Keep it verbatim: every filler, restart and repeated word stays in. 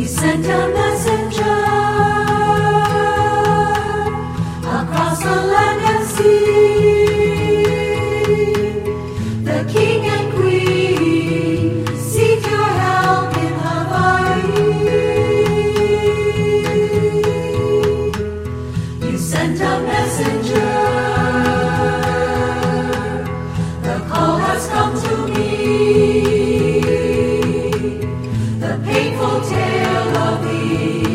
Sent a messenger across the land and sea. The king and queen seek your help in Hawaii. You sent a messenger. The call has come to me. The painful tale of thee.